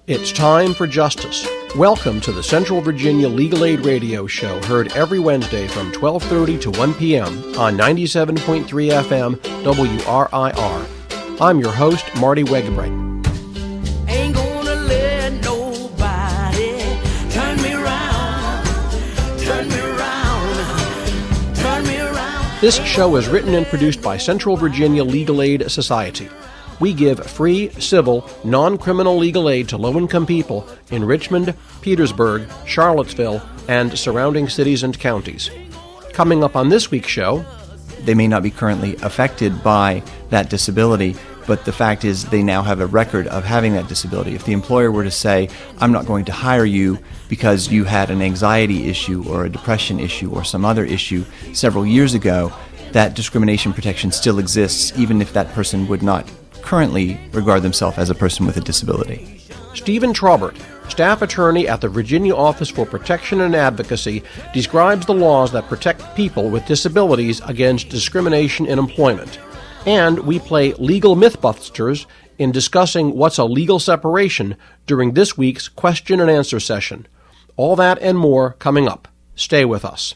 It's time for justice. Welcome to the Central Virginia Legal Aid Radio Show, heard every Wednesday from 12:30 to 1 p.m. on 97.3 FM WRIR. I'm your host, Marty Wegebreit. Ain't gonna let nobody turn me around, turn me around, turn me around. This show is written and produced by Central Virginia Legal Aid Society. We give free, civil, non-criminal legal aid to low-income people in Richmond, Petersburg, Charlottesville, and surrounding cities and counties. Coming up on this week's show, they may not be currently affected by that disability, but the fact is they now have a record of having that disability. If the employer were to say, I'm not going to hire you because you had an anxiety issue or a depression issue or some other issue several years ago, that discrimination protection still exists, even if that person would not currently regard themselves as a person with a disability. Stephen Traubert, staff attorney at the Virginia Office for Protection and Advocacy, describes the laws that protect people with disabilities against discrimination in employment. And we play Legal Mythbusters in discussing what's a legal separation during this week's question and answer session. All that and more coming up. Stay with us.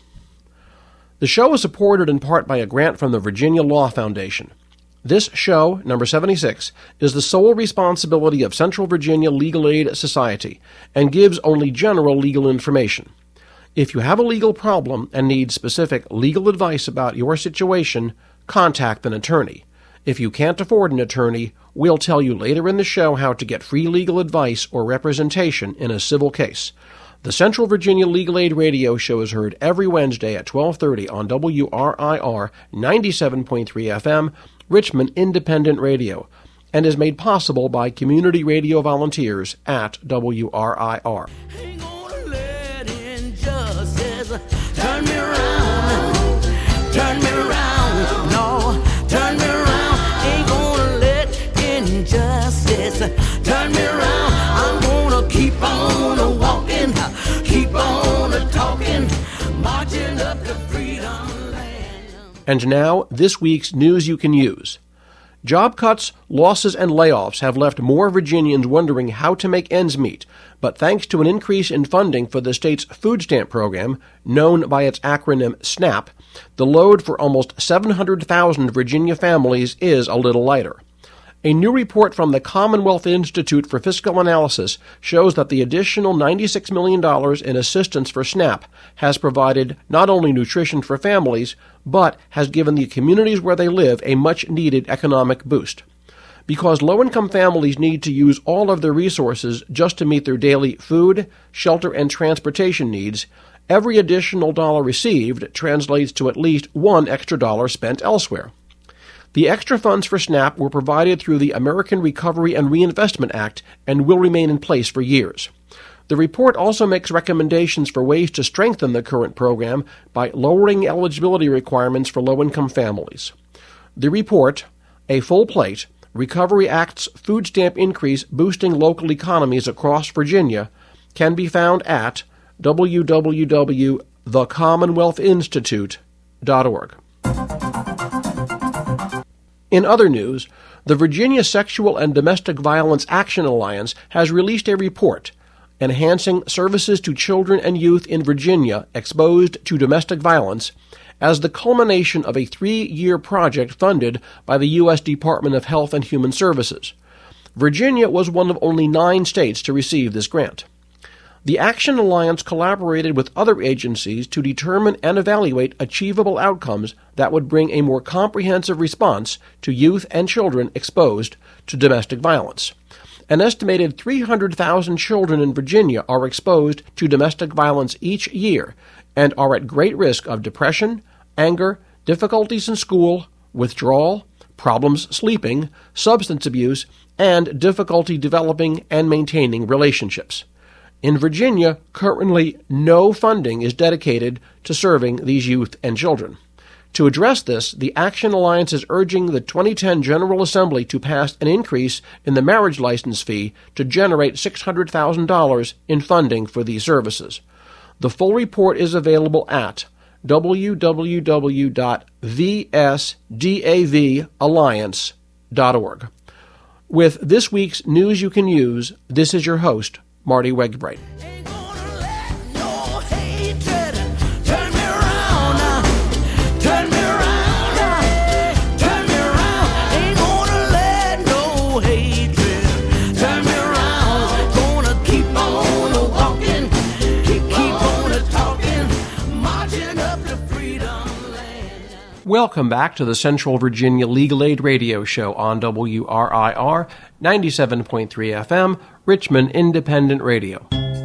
The show is supported in part by a grant from the Virginia Law Foundation. This show, number 76, is the sole responsibility of Central Virginia Legal Aid Society and gives only general legal information. If you have a legal problem and need specific legal advice about your situation, contact an attorney. If you can't afford an attorney, we'll tell you later in the show how to get free legal advice or representation in a civil case. The Central Virginia Legal Aid Radio Show is heard every Wednesday at 12:30 on WRIR 97.3 FM, Richmond Independent Radio, and is made possible by community radio volunteers at WRIR. Ain't gonna let injustice turn me around, turn me around, no, turn me around. Ain't gonna let injustice turn me around. I'm gonna keep on walking, keep on talking, marching up to freedom. And now, this week's news you can use. Job cuts, losses, and layoffs have left more Virginians wondering how to make ends meet, but thanks to an increase in funding for the state's food stamp program, known by its acronym SNAP, the load for almost 700,000 Virginia families is a little lighter. A new report from the Commonwealth Institute for Fiscal Analysis shows that the additional $96 million in assistance for SNAP has provided not only nutrition for families, but has given the communities where they live a much-needed economic boost. Because low-income families need to use all of their resources just to meet their daily food, shelter, and transportation needs, every additional dollar received translates to at least one extra dollar spent elsewhere. The extra funds for SNAP were provided through the American Recovery and Reinvestment Act and will remain in place for years. The report also makes recommendations for ways to strengthen the current program by lowering eligibility requirements for low-income families. The report, A Full Plate, Recovery Act's food stamp increase boosting local economies across Virginia, can be found at www.thecommonwealthinstitute.org. In other news, the Virginia Sexual and Domestic Violence Action Alliance has released a report enhancing services to children and youth in Virginia exposed to domestic violence as the culmination of a 3-year project funded by the U.S. Department of Health and Human Services. Virginia was one of only 9 states to receive this grant. The Action Alliance collaborated with other agencies to determine and evaluate achievable outcomes that would bring a more comprehensive response to youth and children exposed to domestic violence. An estimated 300,000 children in Virginia are exposed to domestic violence each year and are at great risk of depression, anger, difficulties in school, withdrawal, problems sleeping, substance abuse, and difficulty developing and maintaining relationships. In Virginia, currently no funding is dedicated to serving these youth and children. To address this, the Action Alliance is urging the 2010 General Assembly to pass an increase in the marriage license fee to generate $600,000 in funding for these services. The full report is available at www.vsdavalliance.org. With this week's News You Can Use, this is your host, Marty Wegbright. Ain't gonna let no hatred turn me around, turn me around, turn me around. Ain't gonna let no hatred turn me around. Gonna keep on walking, keep on talking, marching up to freedom land. Welcome back to the Central Virginia Legal Aid Radio Show on WRIR 97.3 FM, Richmond Independent Radio.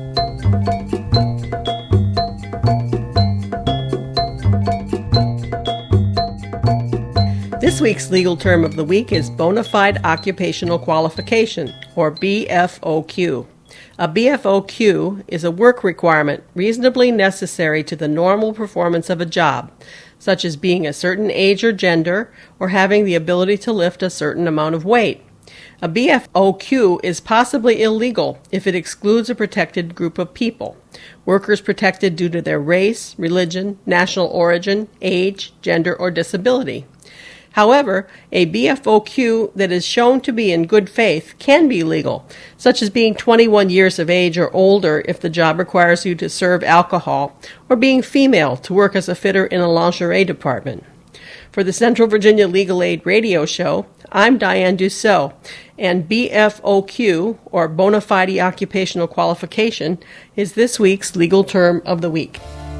This week's legal term of the week is bona fide occupational qualification, or BFOQ. A BFOQ is a work requirement reasonably necessary to the normal performance of a job, such as being a certain age or gender, or having the ability to lift a certain amount of weight. A BFOQ is possibly illegal if it excludes a protected group of people. Workers protected due to their race, religion, national origin, age, gender, or disability. However, a BFOQ that is shown to be in good faith can be legal, such as being 21 years of age or older if the job requires you to serve alcohol, or being female to work as a fitter in a lingerie department. For the Central Virginia Legal Aid Radio Show, I'm Diane Dussault, and BFOQ, or Bona Fide Occupational Qualification, is this week's legal term of the week.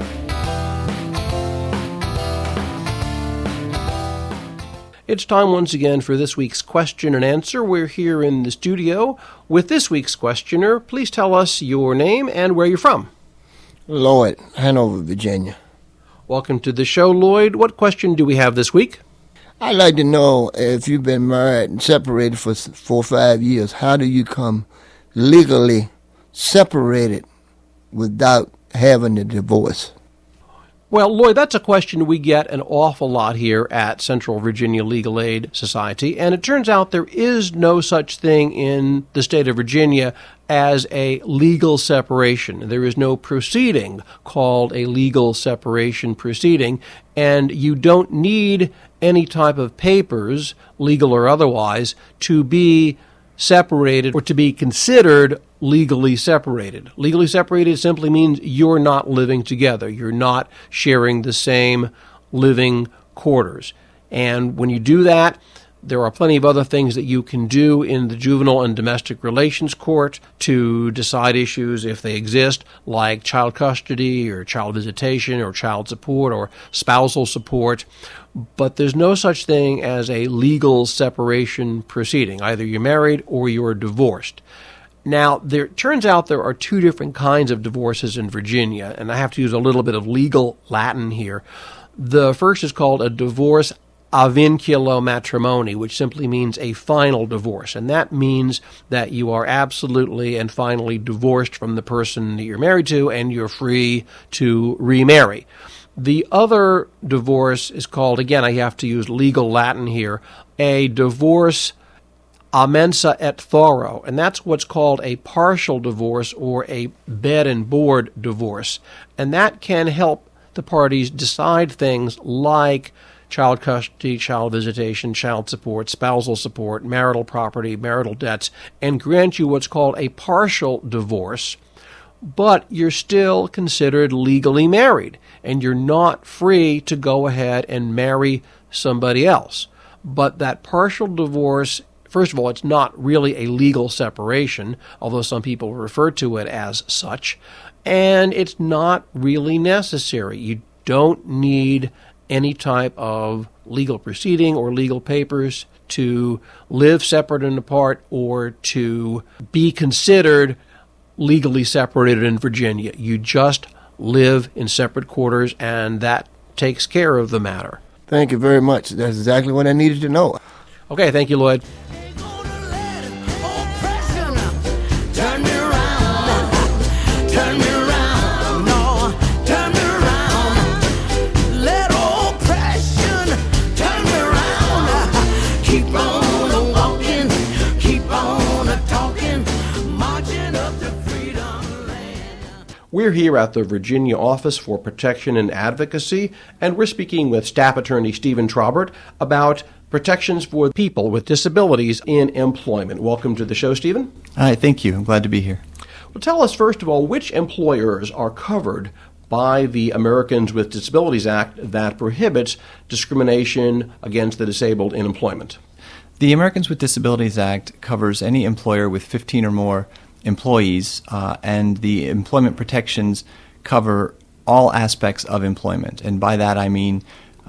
It's time once again for this week's question and answer. We're here in the studio with this week's questioner. Please tell us your name and where you're from. Lloyd, Hanover, Virginia. Welcome to the show, Lloyd. What question do we have this week? I'd like to know if you've been married and separated for 4 or 5 years, how do you come legally separated without having a divorce? Well, Lloyd, that's a question we get an awful lot here at Central Virginia Legal Aid Society, and it turns out there is no such thing in the state of Virginia as a legal separation. There is no proceeding called a legal separation proceeding, and you don't need any type of papers, legal or otherwise, to be separated or to be considered legally separated. Legally separated simply means you're not living together. You're not sharing the same living quarters. And when you do that, there are plenty of other things that you can do in the juvenile and domestic relations court to decide issues if they exist, like child custody or child visitation or child support or spousal support. But there's no such thing as a legal separation proceeding. Either you're married or you're divorced. Now, there turns out there are two different kinds of divorces in Virginia, and I have to use a little bit of legal Latin here. The first is called a divorce a vinculo matrimony, which simply means a final divorce. And that means that you are absolutely and finally divorced from the person that you're married to, and you're free to remarry. The other divorce is called, again, I have to use legal Latin here, a divorce a mensa et thoro, and that's what's called a partial divorce or a bed and board divorce. And that can help the parties decide things like child custody, child visitation, child support, spousal support, marital property, marital debts, and grant you what's called a partial divorce, but you're still considered legally married, and you're not free to go ahead and marry somebody else. But that partial divorce, first of all, it's not really a legal separation, although some people refer to it as such, and it's not really necessary. You don't need any type of legal proceeding or legal papers to live separate and apart or to be considered legally separated in Virginia. You just live in separate quarters, and that takes care of the matter. Thank you very much. That's exactly what I needed to know. Okay, thank you, Lloyd. Ain't gonna let oppression turn me around, turn me around, no, turn me around. Let oppression turn me around. Keep on walking, keep on talking, marching up to freedom land. We're here at the Virginia Office for Protection and Advocacy, and we're speaking with Staff Attorney Stephen Traubert about protections for people with disabilities in employment. Welcome to the show, Stephen. Hi, thank you. I'm glad to be here. Well, tell us, first of all, which employers are covered by the Americans with Disabilities Act that prohibits discrimination against the disabled in employment? The Americans with Disabilities Act covers any employer with 15 or more employees, and the employment protections cover all aspects of employment. And by that I mean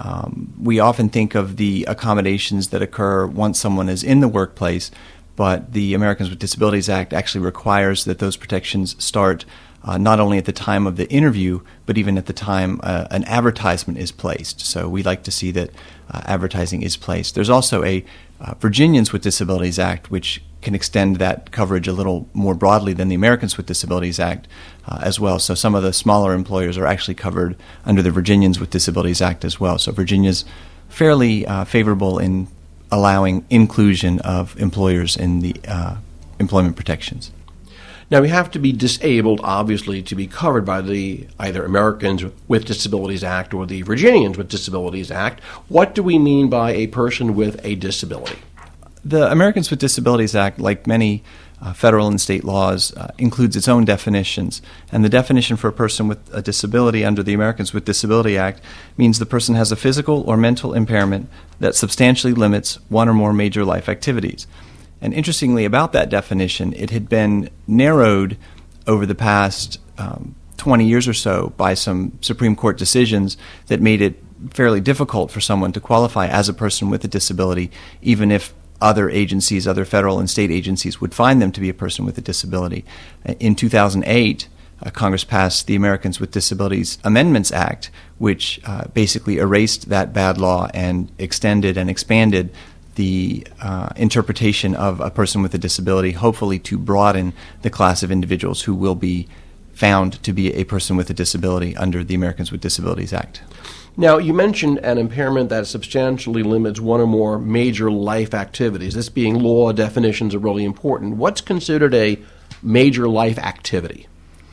we often think of the accommodations that occur once someone is in the workplace, but the Americans with Disabilities Act actually requires that those protections start not only at the time of the interview, but even at the time an advertisement is placed. So we like to see that advertising is placed. There's also a Virginians with Disabilities Act, which can extend that coverage a little more broadly than the Americans with Disabilities Act as well. So some of the smaller employers are actually covered under the Virginians with Disabilities Act as well. So Virginia's fairly favorable in allowing inclusion of employers in the employment protections. Now, we have to be disabled, obviously, to be covered by the either Americans with Disabilities Act or the Virginians with Disabilities Act. What do we mean by a person with a disability? The Americans with Disabilities Act, like many federal and state laws, includes its own definitions. And the definition for a person with a disability under the Americans with Disability Act means the person has a physical or mental impairment that substantially limits one or more major life activities. And interestingly about that definition, it had been narrowed over the past 20 years or so by some Supreme Court decisions that made it fairly difficult for someone to qualify as a person with a disability, even if other agencies, other federal and state agencies, would find them to be a person with a disability. In 2008, Congress passed the Americans with Disabilities Amendments Act, which basically erased that bad law and extended and expanded the interpretation of a person with a disability, hopefully to broaden the class of individuals who will be found to be a person with a disability under the Americans with Disabilities Act. Now, you mentioned an impairment that substantially limits one or more major life activities. This being law definitions are really important. What's considered a major life activity?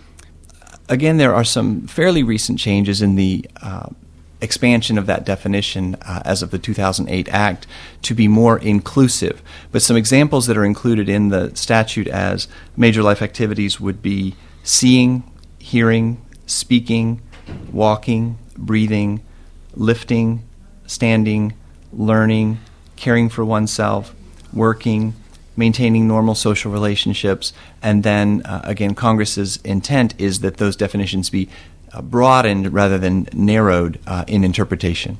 Again, there are some fairly recent changes in the expansion of that definition as of the 2008 Act to be more inclusive. But some examples that are included in the statute as major life activities would be seeing, hearing, speaking, walking, breathing, lifting, standing, learning, caring for oneself, working, maintaining normal social relationships, and then, again, Congress's intent is that those definitions be broadened rather than narrowed in interpretation.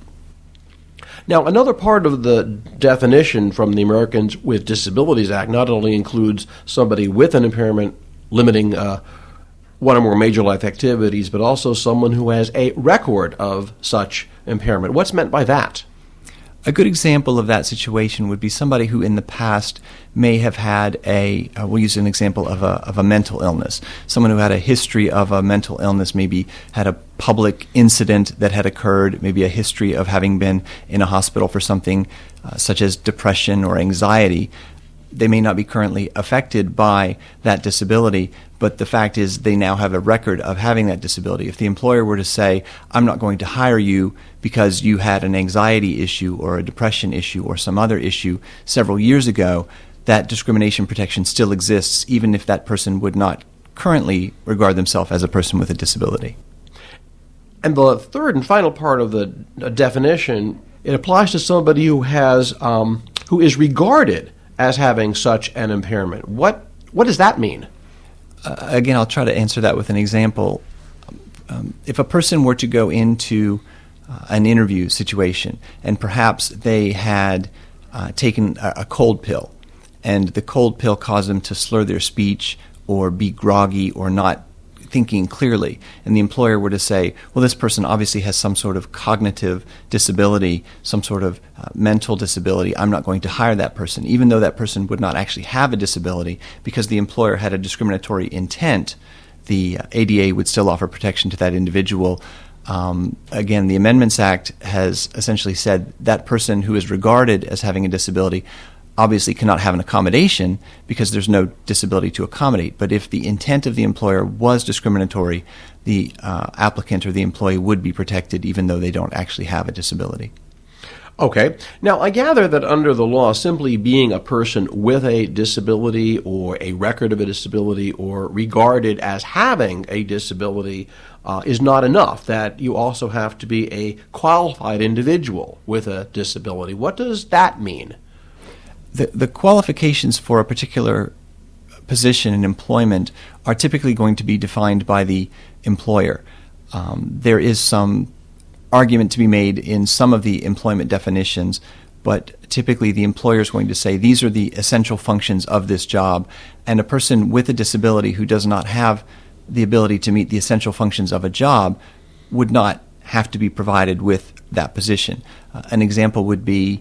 Now, another part of the definition from the Americans with Disabilities Act not only includes somebody with an impairment limiting one or more major life activities, but also someone who has a record of such impairment. What's meant by that? A good example of that situation would be somebody who in the past may have had we'll use an example of a mental illness. Someone who had a history of a mental illness, maybe had a public incident that had occurred, maybe a history of having been in a hospital for something such as depression or anxiety. They may not be currently affected by that disability, but the fact is they now have a record of having that disability. If the employer were to say, I'm not going to hire you because you had an anxiety issue or a depression issue or some other issue several years ago, that discrimination protection still exists, even if that person would not currently regard themselves as a person with a disability. And the third and final part of the definition, it applies to somebody who has who is regarded as having such an impairment. What does that mean? Again, I'll try to answer that with an example. If a person were to go into an interview situation and perhaps they had taken a cold pill and the cold pill caused them to slur their speech or be groggy or not thinking clearly, and the employer were to say, well, this person obviously has some sort of cognitive disability, some sort of mental disability, I'm not going to hire that person, even though that person would not actually have a disability, because the employer had a discriminatory intent, the ADA would still offer protection to that individual. Again, the Amendments Act has essentially said that person who is regarded as having a disability obviously cannot have an accommodation because there's no disability to accommodate. But if the intent of the employer was discriminatory, the applicant or the employee would be protected even though they don't actually have a disability. Okay. Now, I gather that under the law, simply being a person with a disability or a record of a disability or regarded as having a disability is not enough, that you also have to be a qualified individual with a disability. What does that mean? The qualifications for a particular position in employment are typically going to be defined by the employer. There is some argument to be made in some of the employment definitions, but typically the employer is going to say these are the essential functions of this job, and a person with a disability who does not have the ability to meet the essential functions of a job would not have to be provided with that position. An example would be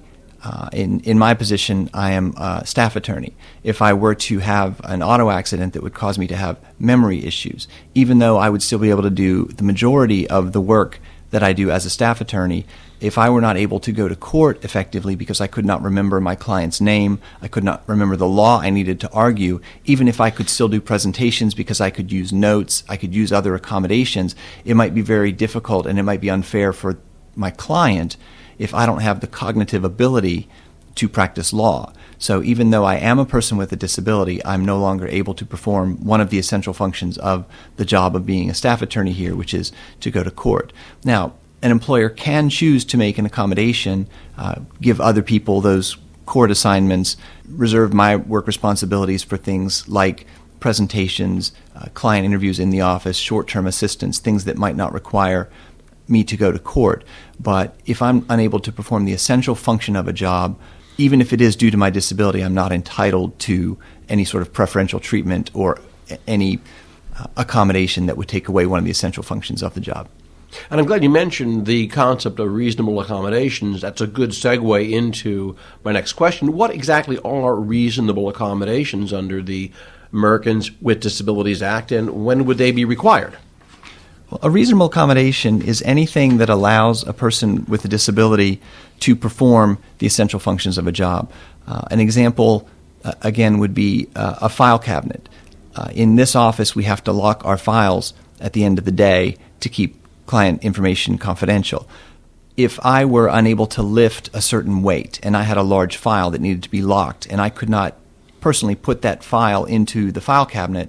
in my position, I am a staff attorney. If I were to have an auto accident that would cause me to have memory issues, even though I would still be able to do the majority of the work that I do as a staff attorney, if I were not able to go to court effectively because I could not remember my client's name, I could not remember the law I needed to argue, even if I could still do presentations because I could use notes, I could use other accommodations, it might be very difficult and it might be unfair for my client if I don't have the cognitive ability to practice law. So even though I am a person with a disability, I'm no longer able to perform one of the essential functions of the job of being a staff attorney here, which is to go to court. Now, an employer can choose to make an accommodation, give other people those court assignments, reserve my work responsibilities for things like presentations, client interviews in the office, short-term assistance, things that might not require me to go to court. But if I'm unable to perform the essential function of a job, even if it is due to my disability, I'm not entitled to any sort of preferential treatment or any accommodation that would take away one of the essential functions of the job. And I'm glad you mentioned the concept of reasonable accommodations. That's a good segue into my next question. What exactly are reasonable accommodations under the Americans with Disabilities Act, and when would they be required? Well, a reasonable accommodation is anything that allows a person with a disability to perform the essential functions of a job. An example, again, would be a file cabinet. In this office, we have to lock our files at the end of the day to keep client information confidential. If I were unable to lift a certain weight and I had a large file that needed to be locked and I could not personally put that file into the file cabinet,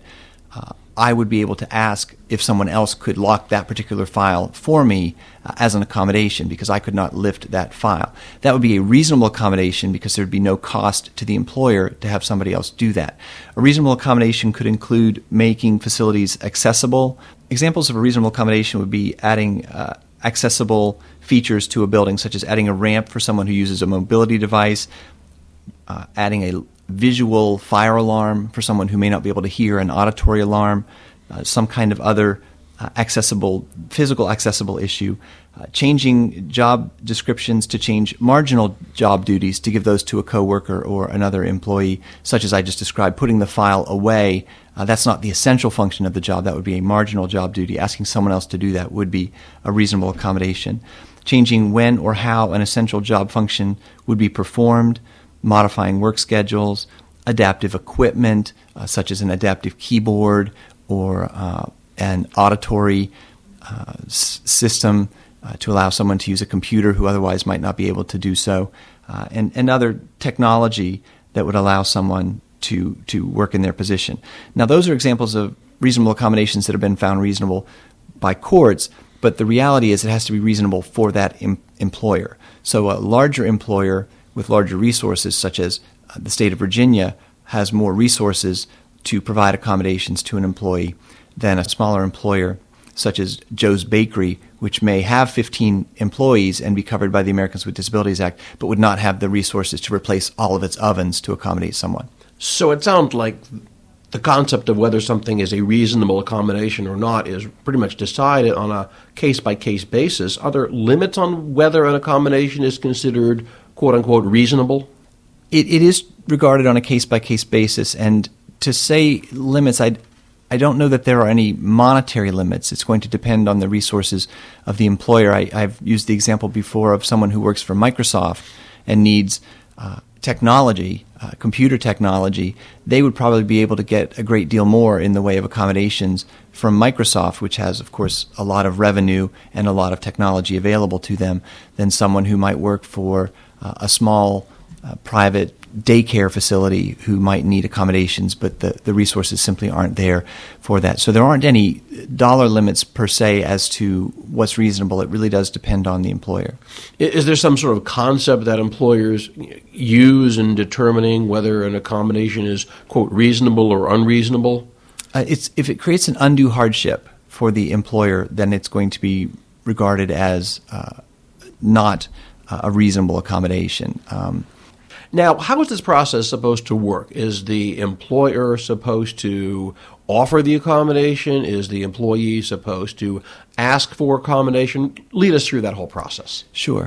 I would be able to ask if someone else could lock that particular file for me as an accommodation because I could not lift that file. That would be a reasonable accommodation because there would be no cost to the employer to have somebody else do that. A reasonable accommodation could include making facilities accessible. Examples of a reasonable accommodation would be adding accessible features to a building, such as adding a ramp for someone who uses a mobility device, adding a visual fire alarm for someone who may not be able to hear an auditory alarm, some kind of other physical accessible issue, changing job descriptions to change marginal job duties to give those to a coworker or another employee, such as I just described, putting the file away. That's not the essential function of the job. That would be a marginal job duty. Asking someone else to do that would be a reasonable accommodation. Changing when or how an essential job function would be performed, modifying work schedules, adaptive equipment, such as an adaptive keyboard or an auditory system to allow someone to use a computer who otherwise might not be able to do so, and other technology that would allow someone to work in their position. Now, those are examples of reasonable accommodations that have been found reasonable by courts, but the reality is it has to be reasonable for that employer. So a larger employer with larger resources, such as the state of Virginia, has more resources to provide accommodations to an employee than a smaller employer, such as Joe's Bakery, which may have 15 employees and be covered by the Americans with Disabilities Act, but would not have the resources to replace all of its ovens to accommodate someone. So it sounds like the concept of whether something is a reasonable accommodation or not is pretty much decided on a case-by-case basis. Are there limits on whether an accommodation is considered quote-unquote reasonable? It is regarded on a case-by-case basis, and to say limits, I don't know that there are any monetary limits. It's going to depend on the resources of the employer. I've used the example before of someone who works for Microsoft and needs technology, computer technology, they would probably be able to get a great deal more in the way of accommodations from Microsoft, which has, of course, a lot of revenue and a lot of technology available to them, than someone who might work for a small private daycare facility who might need accommodations, but the resources simply aren't there for that. So there aren't any dollar limits per se as to what's reasonable. It really does depend on the employer. Is there some sort of concept that employers use in determining whether an accommodation is, quote, reasonable or unreasonable? If it creates an undue hardship for the employer, then it's going to be regarded as not a reasonable accommodation. Now, how is this process supposed to work? Is the employer supposed to offer the accommodation? Is the employee supposed to ask for accommodation? Lead us through that whole process. Sure.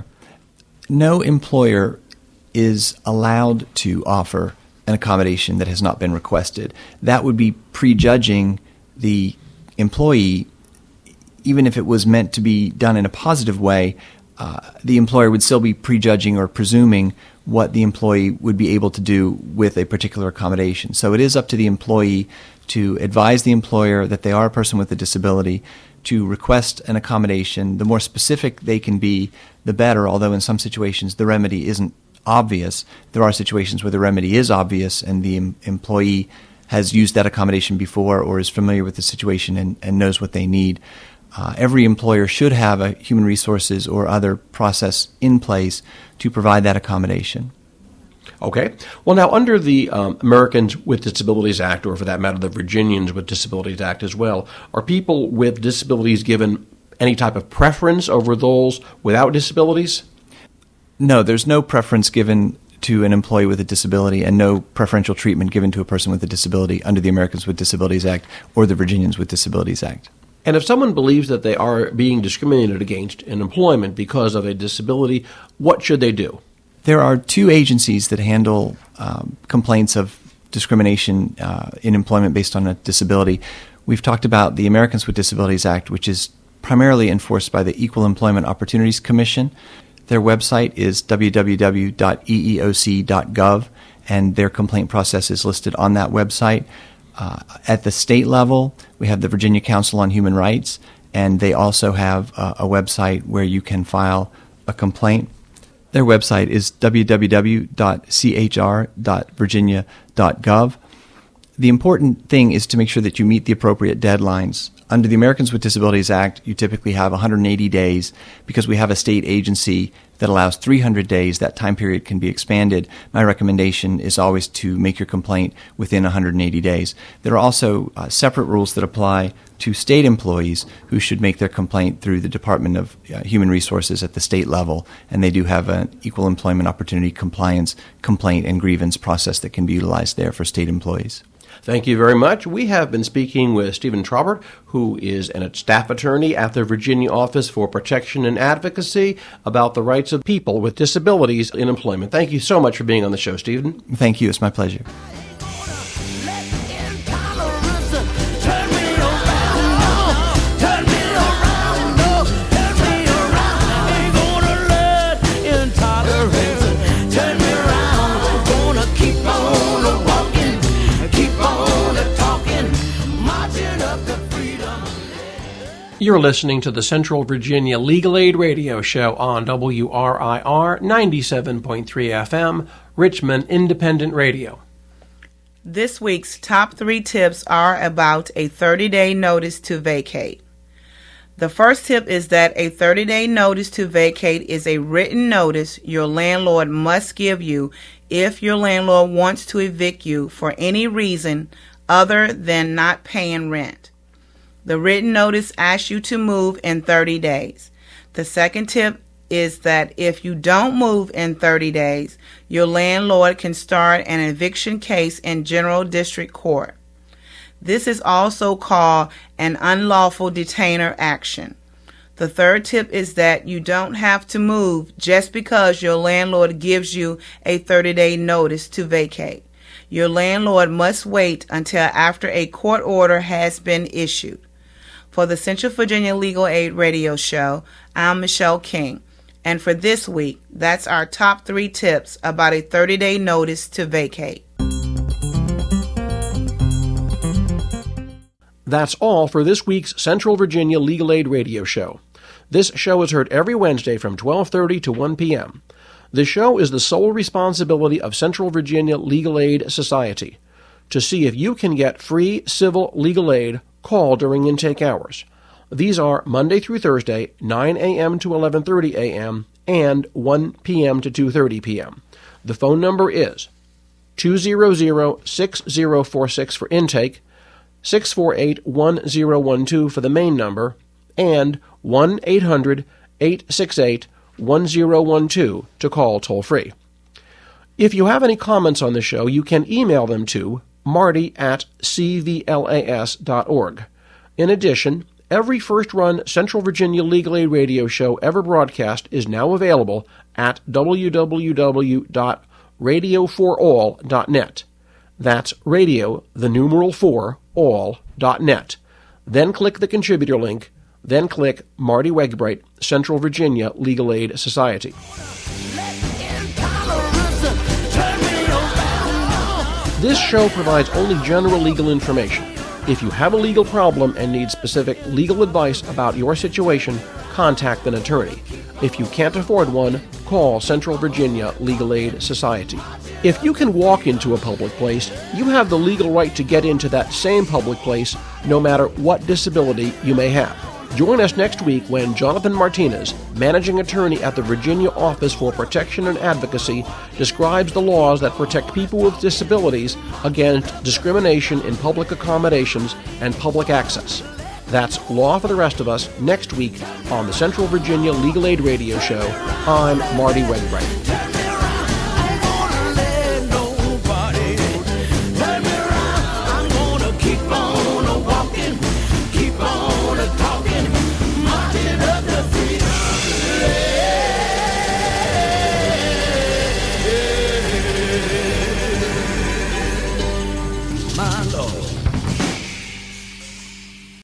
No employer is allowed to offer an accommodation that has not been requested. That would be prejudging the employee. Even if it was meant to be done in a positive way, the employer would still be prejudging or presuming what the employee would be able to do with a particular accommodation. So it is up to the employee to advise the employer that they are a person with a disability, to request an accommodation. The more specific they can be, the better, although in some situations the remedy isn't obvious. There are situations where the remedy is obvious and the employee has used that accommodation before or is familiar with the situation and knows what they need. Every employer should have a human resources or other process in place to provide that accommodation. Okay. Well, now, under the Americans with Disabilities Act, or for that matter, the Virginians with Disabilities Act as well, are people with disabilities given any type of preference over those without disabilities? No, there's no preference given to an employee with a disability and no preferential treatment given to a person with a disability under the Americans with Disabilities Act or the Virginians with Disabilities Act. And if someone believes that they are being discriminated against in employment because of a disability, what should they do? There are two agencies that handle complaints of discrimination in employment based on a disability. We've talked about the Americans with Disabilities Act, which is primarily enforced by the Equal Employment Opportunities Commission. Their website is www.eeoc.gov, and their complaint process is listed on that website. At the state level, we have the Virginia Council on Human Rights, and they also have a website where you can file a complaint. Their website is www.chr.virginia.gov. The important thing is to make sure that you meet the appropriate deadlines. Under the Americans with Disabilities Act, you typically have 180 days. Because we have a state agency that allows 300 days, that time period can be expanded. My recommendation is always to make your complaint within 180 days. There are also separate rules that apply to state employees who should make their complaint through the Department of Human Resources at the state level, and they do have an Equal Employment Opportunity Compliance complaint and grievance process that can be utilized there for state employees. Thank you very much. We have been speaking with Stephen Traubert, who is a staff attorney at the Virginia Office for Protection and Advocacy, about the rights of people with disabilities in employment. Thank you so much for being on the show, Stephen. Thank you. It's my pleasure. You're listening to the Central Virginia Legal Aid Radio Show on WRIR 97.3 FM, Richmond Independent Radio. This week's top 3 tips are about a 30-day notice to vacate. The first tip is that a 30-day notice to vacate is a written notice your landlord must give you if your landlord wants to evict you for any reason other than not paying rent. The written notice asks you to move in 30 days. The second tip is that if you don't move in 30 days, your landlord can start an eviction case in General District Court. This is also called an unlawful detainer action. The third tip is that you don't have to move just because your landlord gives you a 30-day notice to vacate. Your landlord must wait until after a court order has been issued. For the Central Virginia Legal Aid Radio Show, I'm Michelle King, And for this week, that's our top 3 tips about a 30-day notice to vacate. That's all for this week's Central Virginia Legal Aid Radio Show. This show is heard every Wednesday from 12:30 to 1 p.m. The show is the sole responsibility of Central Virginia Legal Aid Society. To see if you can get free civil legal aid, call during intake hours. These are Monday through Thursday, 9 a.m. to 11:30 a.m. and 1 p.m. to 2:30 p.m. The phone number is 200-6046 for intake, 648-1012 for the main number, and 1-800-868-1012 to call toll-free. If you have any comments on the show, you can email them to marty@cvlas.org. In addition, every first-run Central Virginia Legal Aid Radio show ever broadcast is now available at www.radio4all.net. That's radio, the numeral 4, all.net. Then click the contributor link, then click Marty Wegbright, Central Virginia Legal Aid Society. This show provides only general legal information. If you have a legal problem and need specific legal advice about your situation, contact an attorney. If you can't afford one, call Central Virginia Legal Aid Society. If you can walk into a public place, you have the legal right to get into that same public place, no matter what disability you may have. Join us next week when Jonathan Martinez, managing attorney at the Virginia Office for Protection and Advocacy, describes the laws that protect people with disabilities against discrimination in public accommodations and public access. That's Law for the Rest of Us next week on the Central Virginia Legal Aid Radio Show. I'm Marty Wegbright.